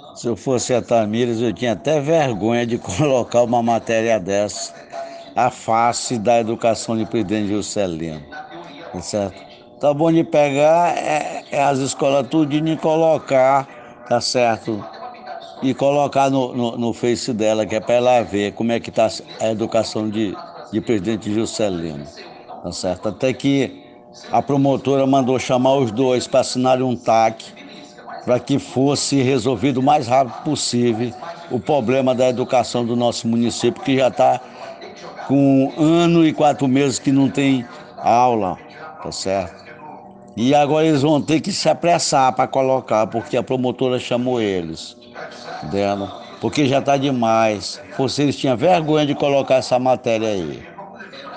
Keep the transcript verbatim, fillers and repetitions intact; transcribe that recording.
Se eu fosse a Tamires, eu tinha até vergonha de colocar uma matéria dessa, a face da educação de presidente Juscelino, tá certo? Tá bom de pegar é, é as escolas tudinho e colocar, tá certo? E colocar no, no, no Face dela, que é para ela ver como é que tá a educação de, de presidente Juscelino, tá certo? Até que a promotora mandou chamar os dois para assinarem um T A C para que fosse resolvido o mais rápido possível o problema da educação do nosso município, que já está com um ano e quatro meses que não tem aula, tá certo? E agora eles vão ter que se apressar para colocar, porque a promotora chamou eles dela, porque já está demais. Vocês tinham vergonha de colocar essa matéria aí.